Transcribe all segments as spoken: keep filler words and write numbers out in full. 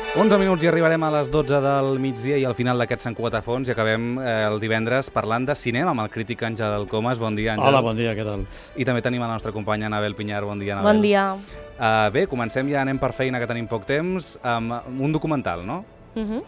onze minuts i arribarem a les dotze del migdia i al final d'aquest Sant Cugat a fons i acabem eh, el divendres parlant de cinema amb el crític Àngel Comas. Bon dia, Àngel. Hola, bon dia, què tal? I també tenim la nostra companya Anabel Pinyar. Bon dia, Anabel. Bon dia. Uh, bé, comencem ja, anem per feina, que tenim poc temps, amb un documental, no? Uh -huh.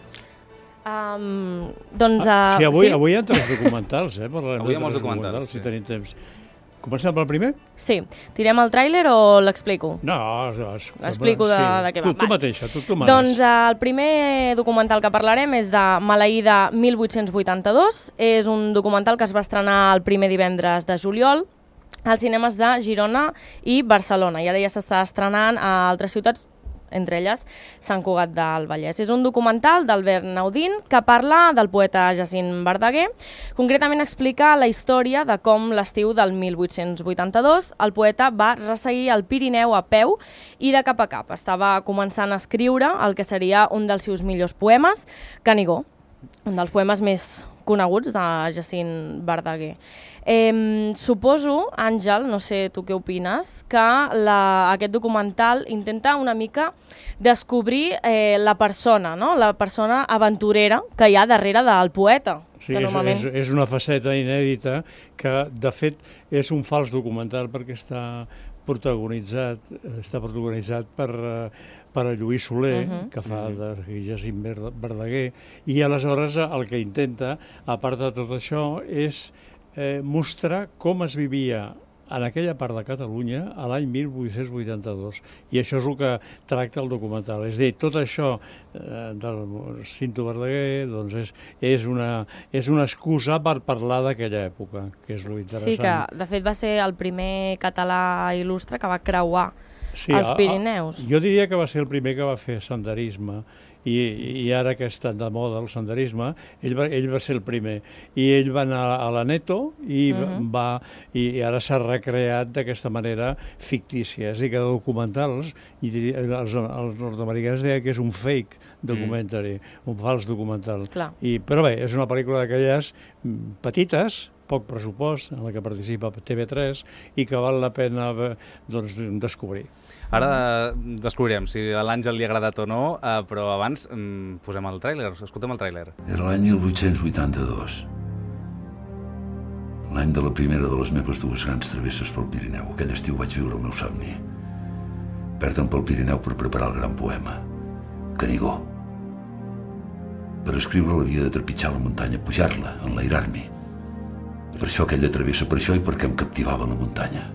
um, doncs... Uh, ah, sí, avui, sí? avui hi ha tres documentals, eh? Parlarem avui hi ha de molts tres documentals, sí. Si tenim temps. Comencem pel primer? Sí. Tirem el tràiler o l'explico? No, es, L'explico de, sí. de què va. Tu, tu mateixa, tu, tu manes. Doncs uh, el primer documental que parlarem és de Maleïda mil vuit-cents vuitanta-dos. És un documental que es va estrenar el primer divendres de juliol als cinemes de Girona i Barcelona. I ara ja s'està estrenant a altres ciutats, entre elles Sant Cugat del Vallès. És un documental d'Albert Naudín que parla del poeta Jacint Verdaguer. Concretament explica la història de com l'estiu del mil vuit-cents vuitanta-dos el poeta va resseguir el Pirineu a peu i de cap a cap. Estava començant a escriure el que seria un dels seus millors poemes, Canigó, un dels poemes més coneguts de Jacint Verdaguer. Eh, suposo, Àngel, no sé tu què opines, que la, aquest documental intenta una mica descobrir eh, la persona, no? La persona aventurera que hi ha darrere del poeta. Sí, que és, normalment... és, és una faceta inèdita que, de fet, és un fals documental perquè està protagonitzat, està protagonitzat per... Uh, per a Lluís Soler, uh -huh. que fa de Jacint Verdaguer, i aleshores el que intenta, a part de tot això, és eh, mostrar com es vivia en aquella part de Catalunya a l'any mil vuit-cents vuitanta-dos. I això és el que tracta el documental. És a dir, tot això eh, del Cinto Verdaguer doncs és, és, una, és una excusa per parlar d'aquella època, que és lo interessant. Sí, que de fet va ser el primer català il·lustre que va creuar Sí, els Pirineus. A, a, jo diria que va ser el primer que va fer senderisme i, i ara que està de moda el senderisme, ell va, ell va ser el primer. I ell va anar a l'Aneto i, uh -huh. va, i, i ara s'ha recreat d'aquesta manera fictícia. És a dir, que documentals, i diria, els, els nord-americans deien que és un fake documentary, mm. un fals documental. I, però bé, és una pel·lícula d'aquelles petites, poc pressupost, en la que participa T V tres i que val la pena doncs, descobrir. Ara descobrirem si a l'Àngel li ha agradat o no, eh, però abans mm, posem el tràiler, escoltem el tràiler. Era l'any mil vuit-cents vuitanta-dos, l'any de la primera de les meves dues grans travesses pel Pirineu. Aquell estiu vaig viure el meu somni. Perdre'm pel Pirineu per preparar el gran poema, Canigó. Per escriure-lo havia de trepitjar la muntanya, pujar-la, enlairar-m'hi. Per això aquella travessa, per això i perquè em captivava la muntanya.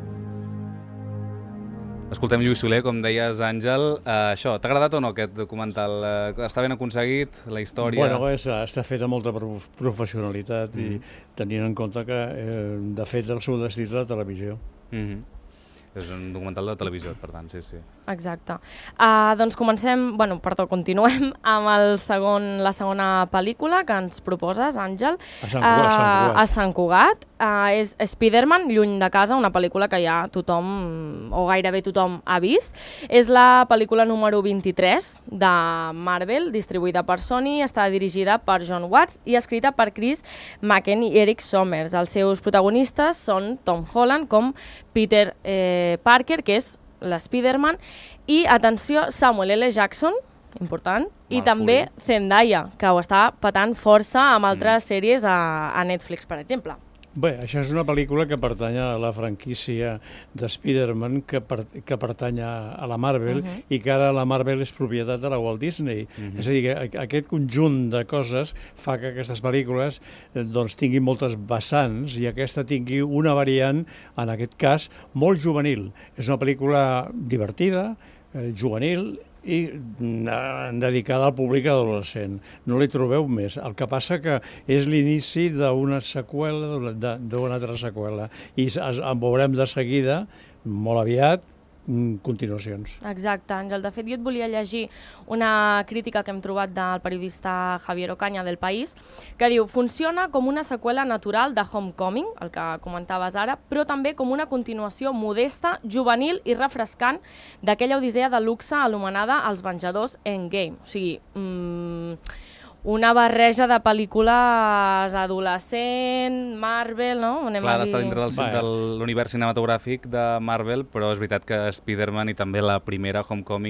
Escoltem Lluís Soler, com deies, Àngel. Uh, això, t'ha agradat o no aquest documental? Uh, està ben aconseguit, la història? Bueno, és, està fet amb molta professionalitat mm. i tenint en compte que, eh, de fet, el seu destí és la televisió. Mm-hmm. És un documental de televisió, per tant, sí, sí. Exacte. Uh, doncs comencem, bueno, perdó, continuem amb el segon, la segona pel·lícula que ens proposes, Àngel. A Sant Cugat. Uh, Sant Cugat. A Sant Cugat. Uh, és Spiderman, lluny de casa, una pel·lícula que ja tothom, o gairebé tothom, ha vist. És la pel·lícula número vint-i-tres de Marvel, distribuïda per Sony, està dirigida per John Watts i escrita per Chris Machen i Eric Sommers. Els seus protagonistes són Tom Holland com Peter eh, Parker, que és l'Spiderman, i, atenció, Samuel L. Jackson, important, i també Zendaya, que ho està patant força amb altres mm. sèries a, a Netflix, per exemple. Bé, això és una pel·lícula que pertany a la franquícia de Spider-Man, que, per, que pertany a la Marvel, uh -huh. i que ara la Marvel és propietat de la Walt Disney. Uh -huh. És a dir, que aquest conjunt de coses fa que aquestes pel·lícules eh, doncs, tinguin moltes vessants i aquesta tingui una variant, en aquest cas, molt juvenil. És una pel·lícula divertida, eh, juvenil, i dedicada al públic adolescent. No li trobeu més. El que passa que és l'inici d'una seqüela, d'una altra seqüela, i en veurem de seguida, molt aviat, continuacions. Exacte, Àngel. De fet, jo et volia llegir una crítica que hem trobat del periodista Javier Ocaña del País, que diu: funciona com una seqüela natural de Homecoming, el que comentaves ara, però també com una continuació modesta, juvenil i refrescant d'aquella odissea de luxe anomenada Els Venjadors Endgame. O sigui, mmm, una barreja de pel·lícules adolescent, Marvel, no? Anem Clar, a dir... està dintre del, de l'univers cinematogràfic de Marvel, però és veritat que Spider-Man i també la primera Homecoming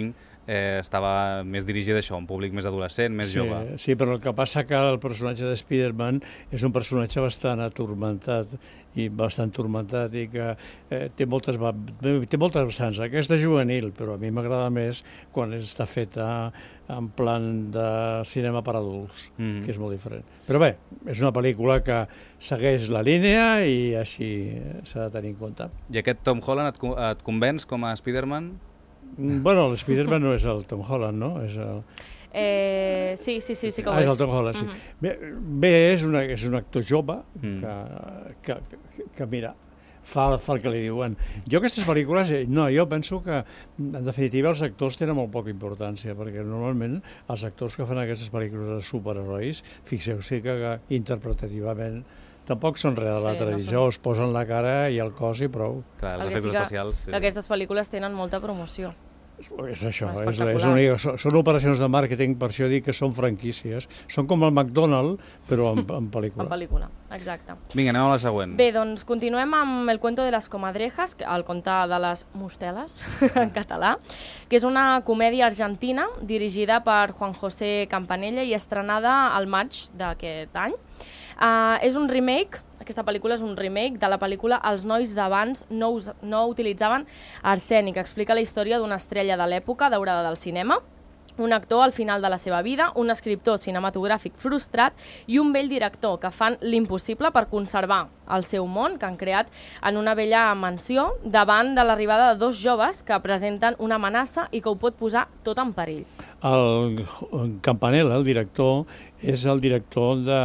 eh, estava més dirigida a això, un públic més adolescent, més sí, jove. Sí, però el que passa que el personatge de Spider-Man és un personatge bastant atormentat i bastant turmentat i que eh, té moltes té moltes vessants. Aquesta és juvenil, però a mi m'agrada més quan està feta en plan de cinema per adults, mm. que és molt diferent. Però bé, és una pel·lícula que segueix la línia i així s'ha de tenir en compte. I aquest Tom Holland et, et convenç com a Spider-Man? Bueno, el Spider-Man no és el Tom Holland, no? És el... Eh, sí, sí, sí, sí que ho ah, és. és el Tom Holland, sí. Uh-huh. Bé, bé, és, una, és un actor jove mm. que, que, que, que, mira, fa, fa el que li diuen. Jo aquestes pel·lícules, no, jo penso que en definitiva els actors tenen molt poca importància, perquè normalment els actors que fan aquestes pel·lícules de superherois, fixeu-se que, que interpretativament tampoc són res de la sí, tradició, no són... es posen la cara i el cos i prou. Clar, els efectes sí especials... Sí. Aquestes pel·lícules tenen molta promoció. És, és això, és, és única, són, són operacions de màrqueting, per això dic que són franquícies. Són com el McDonald's, però en, en pel·lícula. En pel·lícula, exacte. Vinga, anem a la següent. Bé, doncs continuem amb El cuento de las comadrejas, el conte de les mosteles, en català, que és una comèdia argentina dirigida per Juan José Campanella i estrenada al maig d'aquest any. Uh, és un remake, aquesta pel·lícula és un remake de la pel·lícula Els nois d'abans no, us, no utilitzaven arsènic. Explica la història d'una estrella de l'època daurada del cinema, un actor al final de la seva vida, un escriptor cinematogràfic frustrat i un vell director que fan l'impossible per conservar el seu món que han creat en una vella mansió davant de l'arribada de dos joves que presenten una amenaça i que ho pot posar tot en perill. El Campanella, el director, és el director de...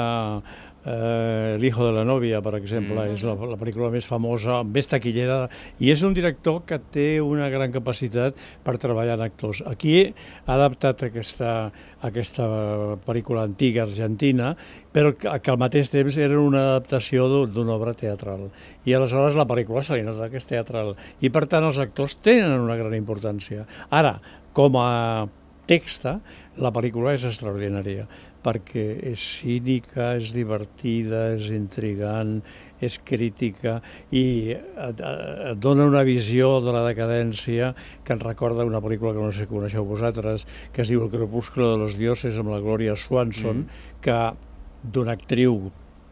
Uh, El hijo de la novia, per exemple, mm. és la, la pel·lícula més famosa, més taquillera, i és un director que té una gran capacitat per treballar en actors. Aquí ha adaptat aquesta, aquesta pel·lícula antiga argentina, però que, que al mateix temps era una adaptació d'una obra teatral. I aleshores la pel·lícula se li nota que és teatral. I per tant els actors tenen una gran importància. Ara, com a texta, la pel·lícula és extraordinària, perquè és cínica, és divertida, és intrigant, és crítica i et, et dona una visió de la decadència que ens recorda una pel·lícula que no sé si coneixeu vosaltres, que es diu El crepúsculo de los dioses, amb la Gloria Swanson, mm. que d'una actriu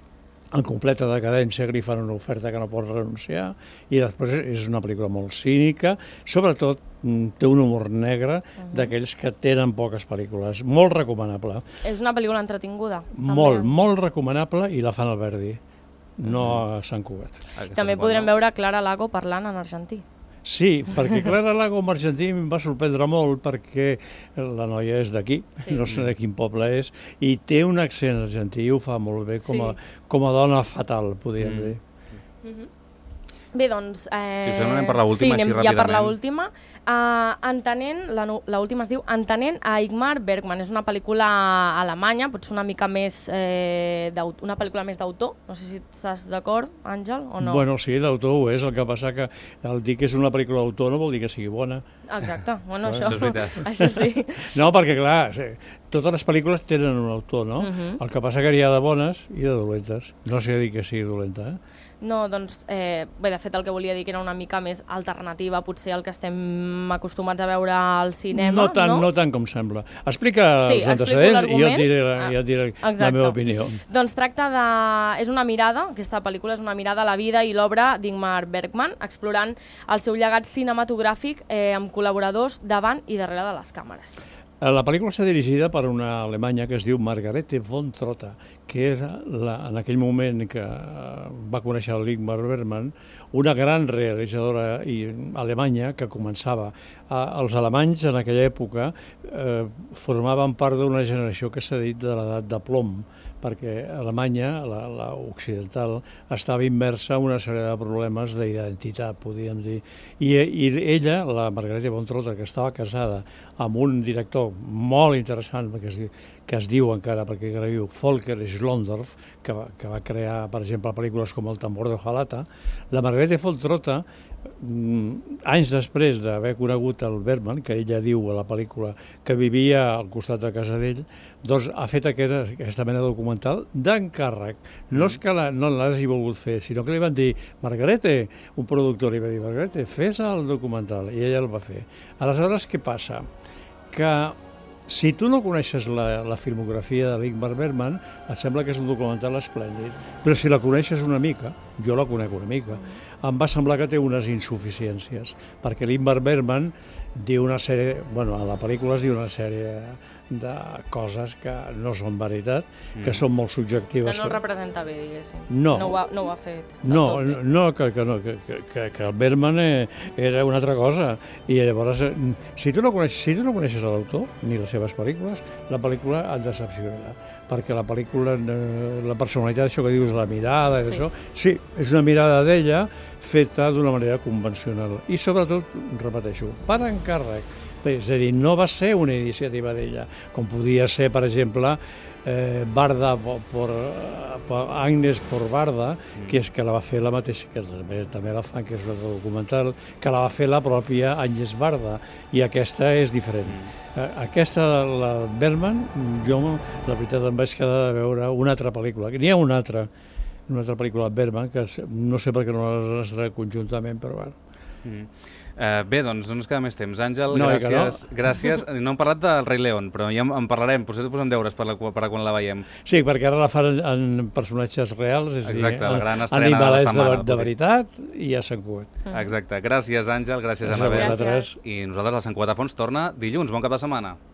en completa decadència que li fan una oferta que no pot renunciar, i després és una pel·lícula molt cínica, sobretot té un humor negre uh-huh. d'aquells que tenen poques pel·lícules. Molt recomanable. És una pel·lícula entretinguda. Molt, també. molt recomanable, i la fan al Verdi, no uh-huh. a Sant Cugat. També podrem veure Clara Lago parlant en argentí. Sí, perquè Clara Lago en argentí em va sorprendre molt perquè la noia és d'aquí, sí. no sé de quin poble és, i té un accent argentí i ho fa molt bé com a, sí. com a dona fatal, podríem mm. dir. Mm-hmm. Bé, doncs... Eh... Si us sembla, anem per l'última, sí, així ràpidament. Ja per l'última. Uh, entenent, l'última es diu Entenent a Ingmar Bergman. És una pel·lícula alemanya, potser una mica més eh, una pel·lícula més d'autor. No sé si estàs d'acord, Àngel, o no? Bueno, sí, d'autor ho és. El que passa que el dir que és una pel·lícula d'autor no vol dir que sigui bona. Exacte, bueno, això, això és veritat. Això sí. No, perquè clar, sí, totes les pel·lícules tenen un autor, no? Uh-huh. El que passa que n'hi ha de bones i de dolentes. No sé dir que sigui dolenta, eh? No, doncs, eh, bé, de fet el que volia dir que era una mica més alternativa, potser el que estem acostumats a veure al cinema, no? Tant, no? no tant com sembla. Explica sí, els antecedents i jo et diré, ah, jo et diré la meva opinió. Doncs tracta de... és una mirada, aquesta pel·lícula és una mirada a la vida i l'obra d'Ingmar Bergman, explorant el seu llegat cinematogràfic eh, amb col·laboradors davant i darrere de les càmeres. La pel·lícula està dirigida per una alemanya que es diu Margarete von Trotta, que era la, en aquell moment que va conèixer l'Ingmar Bergman, una gran realitzadora i, alemanya que començava. A, els alemanys en aquella època eh, formaven part d'una generació que s'ha dit de l'edat de plom, perquè Alemanya, la, la occidental, estava immersa en una sèrie de problemes d'identitat, podríem dir. I, i ella, la Margarete von Trotta, que estava casada amb un director molt interessant, que es, que es diu encara, perquè encara viu, Volker Schlondorf, que va, que va crear, per exemple, pel·lícules com El tambor de Hojalata. La Margarete von Trotta, anys després d'haver conegut el Bergman, que ella diu a la pel·lícula que vivia al costat de casa d'ell, doncs ha fet aquesta, aquesta mena de documental d'encàrrec. No és que la, no l'hagi volgut fer, sinó que li van dir, Margarete, un productor li va dir, Margarete, fes el documental, i ella el va fer. Aleshores, què passa? que si tu no coneixes la, la filmografia de l'Ingmar Bergman, et sembla que és un documental esplèndid, però si la coneixes una mica, jo la conec una mica, em va semblar que té unes insuficiències, perquè l'Ingmar Bergman diu una sèrie, bueno, a la pel·lícula es diu una sèrie de coses que no són veritat, que mm. són molt subjectives. Que no el representa bé, diguéssim. No. No ho ha, no ho ha fet. No, no, que, que, no que, que, que el Bergman eh, era una altra cosa. I llavors, eh, si tu no coneixes, si tu no coneixes l'autor, ni les seves pel·lícules, la pel·lícula et decepcionarà. Perquè la pel·lícula, eh, la personalitat, això que dius, la mirada, sí. Això, sí, és una mirada d'ella feta d'una manera convencional. I sobretot, repeteixo, per encàrrec. És a dir, no va ser una iniciativa d'ella, com podia ser, per exemple, eh, Barda por, por Agnes por Barda, mm. que és que la va fer la mateixa, que també, també la fan, que és un altre documental, que la va fer la pròpia Agnes Barda, i aquesta és diferent. Mm. Aquesta, la Bergman, jo, la veritat, em vaig quedar de veure una altra pel·lícula, n'hi ha una altra, una altra pel·lícula de Bergman, que no sé per què no les estarà conjuntament, però bueno. Mm. Uh, bé, doncs no ens queda més temps. Àngel, no, gràcies. No. gràcies. No hem parlat del Rei León, però ja en parlarem, potser t'ho posem deures per, la, per a quan la veiem. Sí, perquè ara la fan en personatges reals, és Exacte, dir, la gran estrena de la setmana. De, de veritat, i a Sant Cugat. Mm. Exacte. Gràcies, Àngel, gràcies, gràcies a Anabel. Gràcies. I nosaltres, a Sant Cugat a Fons torna dilluns. Bon cap de setmana.